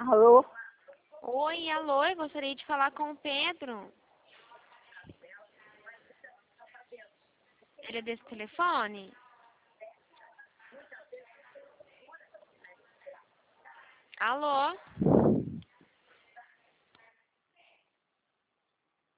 Alô? Oi, alô, eu gostaria de falar com o Pedro. Ele é desse telefone? Alô?